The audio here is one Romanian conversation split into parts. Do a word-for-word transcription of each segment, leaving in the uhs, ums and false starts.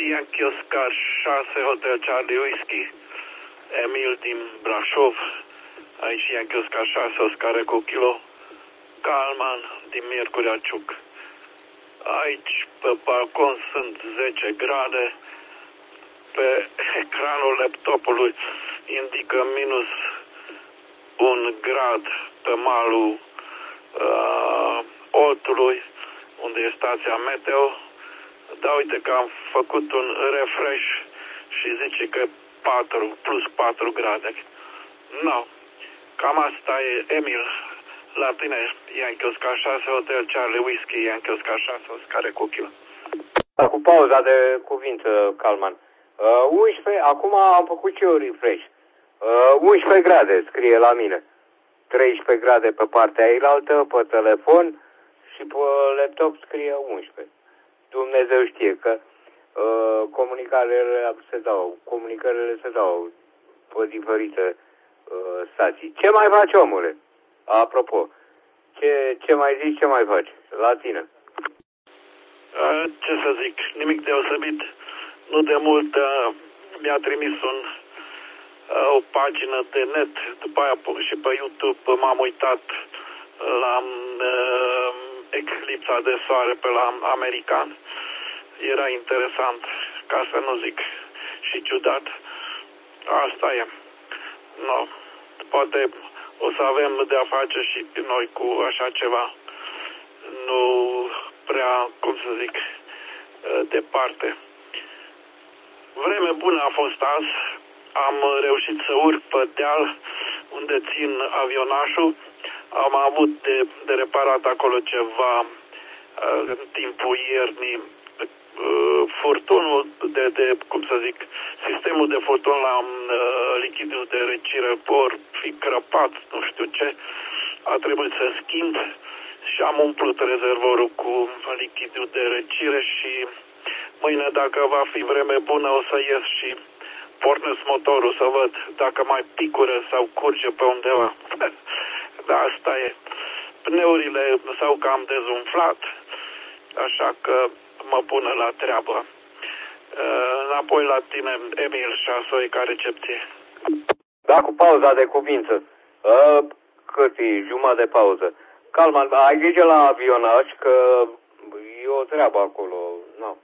Yankee Oscar șase, Hotel Charlie Whiskey, Emil din Brașov, aici Yankee Oscar șase, Oscar Eco Kilo, Calman din Miercurea Ciuc. Aici pe balcon sunt zece grade, pe ecranul laptopului indică minus un grad pe malul uh, Oltului, unde e stația meteo. Dar uite că am făcut un refresh și zice că patru, plus patru grade. No, cam asta e, Emil. La tine, Yankee Oscar șase, Hotel Charlie Whiskey, Yankee Oscar șase, Oscar Eco Kilo. Cu pauza de cuvinte, Calman. Uh, unsprezece, acum am făcut și eu refresh. Uh, unsprezece grade scrie la mine. treisprezece grade pe partea ailaltă, pe telefon, și pe laptop scrie unsprezece. Dumnezeu știe că uh, comunicările se dau, comunicările se dau pe diferite uh, stații. Ce mai faci, omule? Apropo, ce, ce mai zici, ce mai faci? La tine. Uh, ce să zic, nimic deosebit. Nu de mult uh, mi-a trimis un, uh, o pagină de net, după aia și pe YouTube m-am uitat la uh, eclipsa de soare pe la american. Era interesant, ca să nu zic și ciudat. Asta e. No, poate o să avem de-a face și noi cu așa ceva. Nu prea, cum să zic, departe. Vreme bună a fost azi. Am reușit să urc pe deal unde țin avionașul. Am avut de, de reparat acolo ceva în timpul iernii. Furtunul de, de, cum să zic, sistemul de furtun la uh, lichidul de răcire vor fi crăpat, nu știu ce, a trebuit să schimb și am umplut rezervorul cu lichidul de răcire și mâine, dacă va fi vreme bună, o să ies și pornesc motorul să văd dacă mai picură sau curge pe undeva. Da, asta e. Pneurile s-au cam dezumflat, așa că mă pune la treabă. Înapoi la tine, Emil Șasoi, ca recepție. Da, cu pauza de cuvință. Cât e? Jumătate de pauză. Calman, ai grijă la avionaj, că e o treabă acolo. No.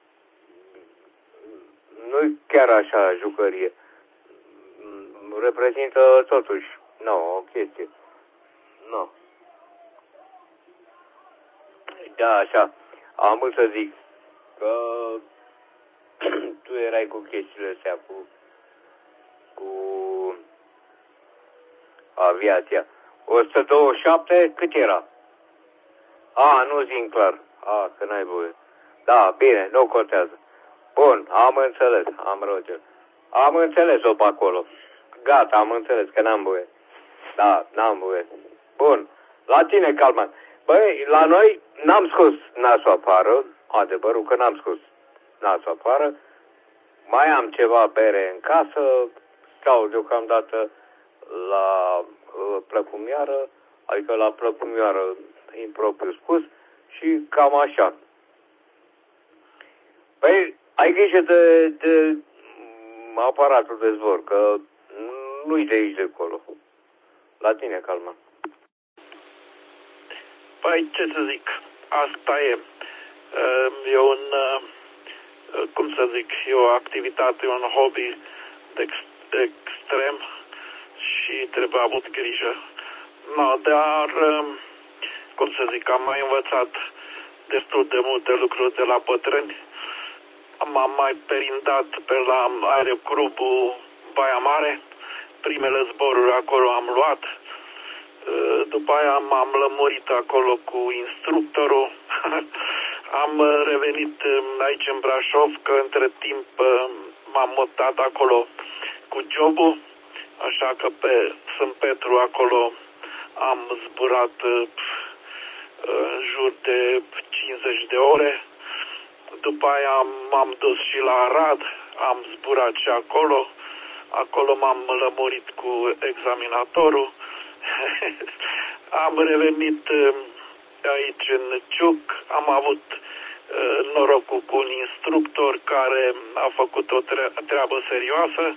Nu-i chiar așa jucărie. Reprezintă totuși, no, o chestie. No. Da, așa. Am vrut să zic că tu erai cu chestiile astea, cu, cu aviația. o sută douăzeci și șapte, cât era? A, nu zic clar. A, că n-ai voie. Da, bine, nu contează. Bun, am înțeles, am roger. Am înțeles-o pe acolo. Gata, am înțeles că n-am voie. Da, n-am voie. Bun, la tine, Calman. Băi, la noi n-am scos nasul afară, adevărul că n-am scos nasul afară, mai am ceva bere în casă, stau deocamdată la uh, plăcumioară, adică la plăcumioară impropriu spus, și cam așa. Păi, ai grijă de, de aparatul de zbor, că nu-i de aici de acolo. La tine, Calman. Păi, ce să zic, asta e. E un, cum să zic, e o activitate, un hobby extrem și trebuie avut grijă. No, dar, cum să zic, am mai învățat destul de multe lucruri de la bătrâni. M-am mai perindat pe la aeroclubul Baia Mare. Primele zboruri acolo am luat. După aia m-am lămurit acolo cu instructorul. Am revenit aici în Brașov, că între timp m-am mutat acolo cu jobul. Așa că pe Sfânt Petru acolo am zburat în jur de cincizeci de ore. După aia m-am dus și la Arad, am zburat și acolo. Acolo m-am lămurit cu examinatorul. Am revenit aici în Ciuc, am avut norocul cu un instructor care a făcut o treabă serioasă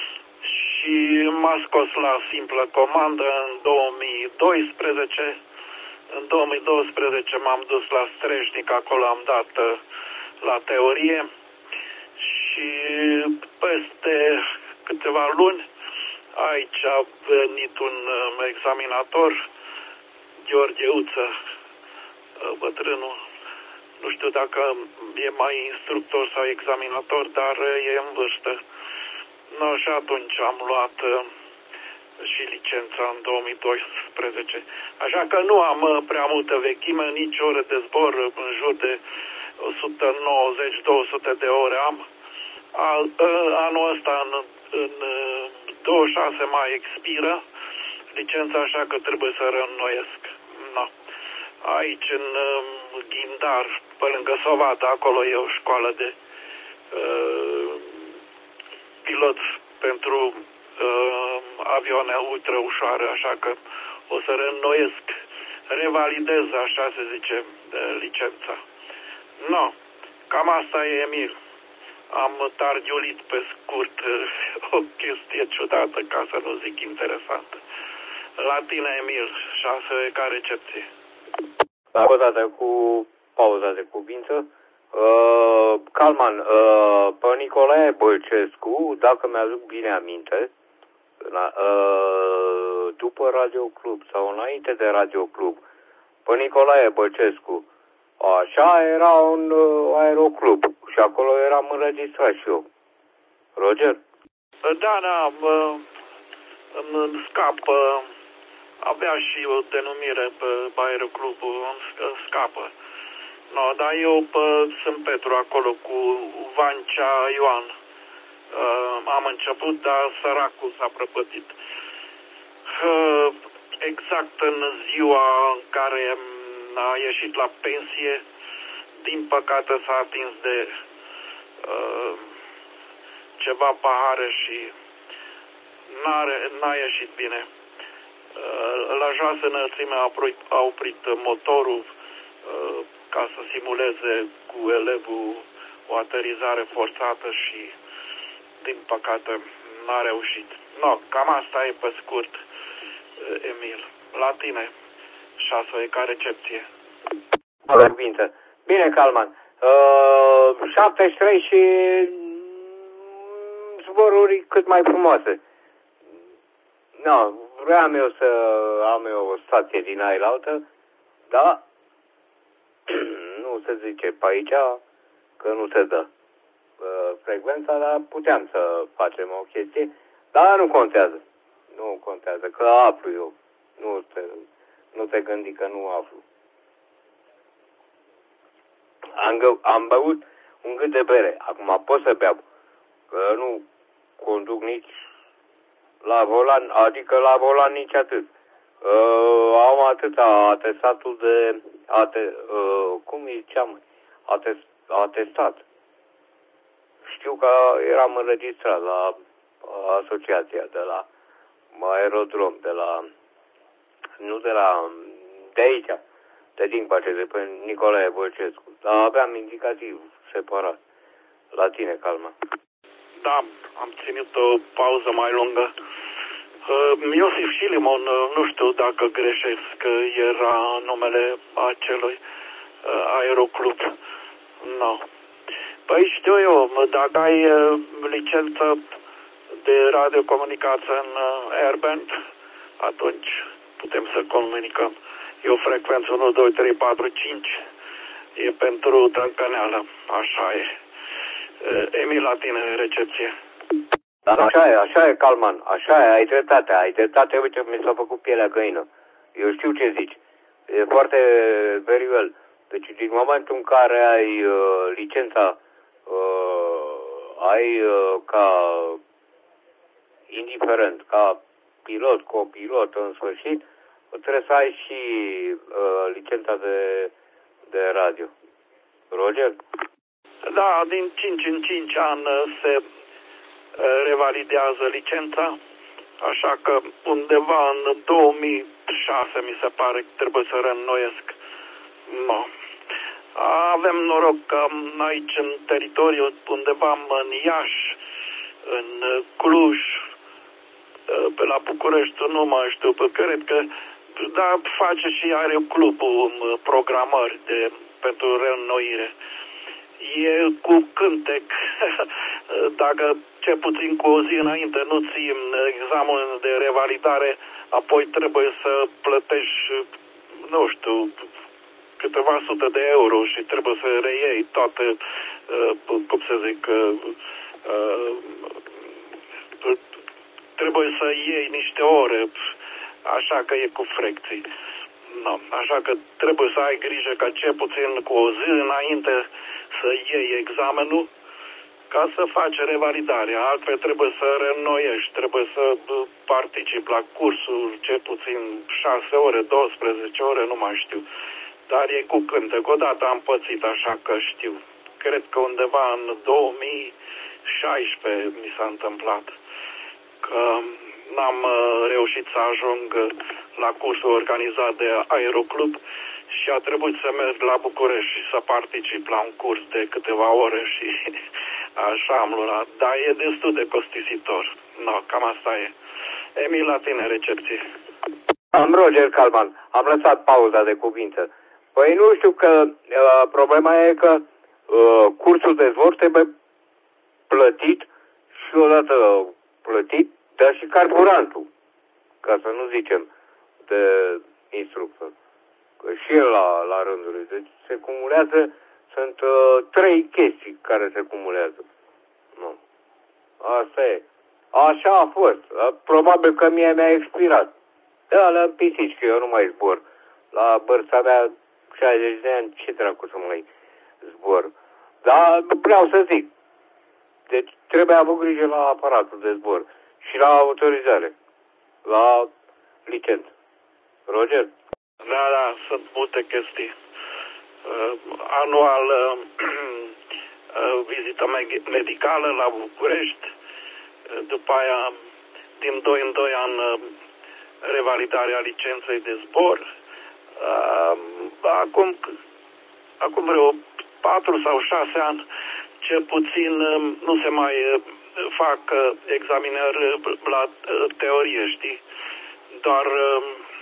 și m-a scos la simplă comandă în două mii doisprezece. În două mii doisprezece m-am dus la Streșnic, acolo am dat la teorie și peste câteva luni aici a venit un examinator, Gheorghe Uță, bătrânul. Nu știu dacă e mai instructor sau examinator, dar e în vârstă. No, și atunci am luat uh, și licența în două mii doisprezece. Așa că nu am prea multă vechime, nici ore de zbor, în jur de o sută nouăzeci două sute de ore am. Al, uh, anul ăsta, în, în douăzeci și șase mai expiră licența, așa că trebuie să reînnoiesc. No. Aici, în uh, Ghindar, pe lângă Sovata, acolo e o școală de uh, pilot pentru uh, avioane ultra ușoare, așa că o să reînnoiesc, revalidez, așa se zice, licența. No, cam asta e, Emil. Am targiulit pe scurt o chestie ciudată, ca să nu zic interesantă. La tine, Emil, șase ca recepție. O dată cu pauza de cuvinte. Uh, Calman, uh, pe Nicolae Bălcescu, dacă mi-aduc bine aminte, la, uh, după Radio Club sau înainte de Radio Club, pe Nicolae Bălcescu, așa era un uh, aeroclub și acolo eram înregistrat și eu. Roger? Da, da, uh, îmi scapă, avea și o denumire pe aeroclubul, îmi scapă. No, dar eu pe sunt Petru acolo cu Vancea Ioan. Uh, am început, dar săracul s-a prăpătit. Uh, exact în ziua în care a ieșit la pensie, din păcate s-a atins de uh, ceva pahare și n-are, n-a ieșit bine. Uh, la joasă înălțime a oprit, a oprit motorul uh, ca să simuleze cu elevul o aterizare forțată și, din păcate, n-a reușit. No, cam asta e pe scurt, Emil. La tine, șase ca recepție. Bine, bine, Calman. Uh, șaptezeci și trei și zboruri cât mai frumoase. No, vreau eu să am eu o stație din aia la altă, dar nu se zice pe aici că nu se dă uh, frecvența, dar puteam să facem o chestie, dar nu contează. Nu contează, că aflu eu. Nu te, nu te gândi că nu aflu. Am, gă, am băut un gât de bere. Acum pot să beau, că nu conduc nici la volan, adică la volan nici atât. Uh, am atâta atestatul de ate, uh, cum îi ziceam? Atest, atestat. Știu că eram înregistrat la asociația de la aerodrom, de la nu de la de aici, de din pace, de pe Nicolae Bălcescu. Dar aveam indicativ separat. La tine, Calma. Da, am ținut o pauză mai lungă. Uh, Iosif Șilimon, uh, nu știu dacă greșesc, că era numele acelui uh, aeroclub. No. Păi știu eu, dacă ai uh, licență de radiocomunicație în uh, Airband, atunci putem să comunicăm. E o frecvență unu, doi, trei, patru, cinci. E pentru Trâncăneală. Așa e. Uh, Emil, la tine, recepție. Da, așa e, așa e, Calman, așa e, ai dreptate, ai dreptate, uite, mi s-a făcut pielea găină. Eu știu ce zici, e foarte very well. Deci din momentul în care ai uh, licența, uh, ai uh, ca, indiferent, ca pilot, copilot, în sfârșit, trebuie să ai și uh, licența de, de radio. Roger? Da, din cinci în cinci ani se revalidează licența, așa că undeva în două mii șase, mi se pare, trebuie să reînnoiesc. No. Avem noroc că aici în teritoriu, undeva în Iași, în Cluj, pe la București, nu mai știu, pe cred că, da, face și are clubul programări de, pentru reînnoire. E cu cântec, dacă cel puțin cu o zi înainte nu ții examenul de revalidare, apoi trebuie să plătești, nu știu, câteva sute de euro și trebuie să reiei toate, cum să zic, trebuie să iei niște ore, așa că e cu frecții. No, așa că trebuie să ai grijă ca cel puțin cu o zi înainte să iei examenul ca să faci revalidarea. Altfel trebuie să reînnoiești, trebuie să participi la cursuri cel puțin șase ore, douăsprezece ore, nu mai știu. Dar e cu cântec. Odată am pățit, așa că știu. Cred că undeva în două mii șaisprezece mi s-a întâmplat că n-am reușit să ajung la cursul organizat de Aeroclub și a trebuit să merg la București și să particip la un curs de câteva ore și așa am luat. Dar e destul de costisitor. No, cam asta e. Emil, la tine, recepție. Am Roger Calman. Am lăsat pauza de cuvinte. Păi nu știu că uh, problema e că uh, cursul de zbor trebuie plătit și odată plătit, dar și carburantul, ca să nu zicem de instructor. Că și el la, la rândul lui. Deci se cumulează, sunt uh, trei chestii care se cumulează. Nu. Asta e. Așa a fost. Probabil că mie mi-a expirat. Da, la pisici, că eu nu mai zbor. La vârsta mea șaizeci de ani, ce dracu să mai zbor? Dar vreau să zic. Deci trebuie avut grijă la aparatul de zbor și la autorizare, la licență. Roger? Da, da, sunt multe chestii. Uh, anual uh, uh, vizită medicală la București, uh, după aia din doi în doi ani uh, revalidarea licenței de zbor. Uh, acum, acum vreo patru sau șase ani, cel puțin uh, nu se mai uh, fac uh, examinări la uh, teorie, știi? Doar uh,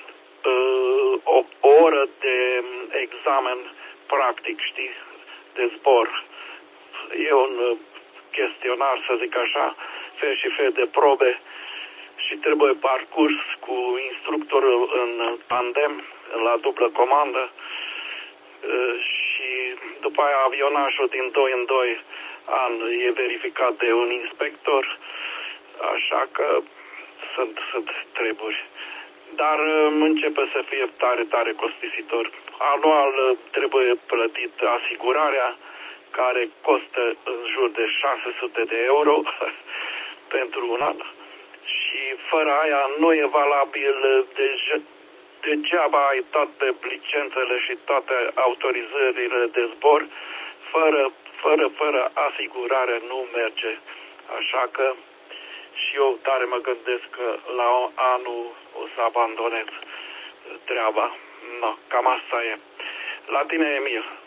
uh, o, o oră de examen practic, știi, de zbor. E un uh, chestionar, să zic așa, fel și fel de probe și trebuie parcurs cu instructorul în tandem, la dublă comandă uh, și după aia avionașul din doi în doi ani e verificat de un inspector, așa că sunt, sunt treburi. Dar începe să fie tare, tare costisitor. Anual trebuie plătit asigurarea, care costă în jur de șase sute de euro pentru un an. Și fără aia nu e valabil, de, degeaba ai toate licențele și toate autorizările de zbor, fără, fără, fără asigurare nu merge. Așa că și eu tare mă gândesc că la anul o să abandonez treaba. No, cam asta e. La tine, Emil.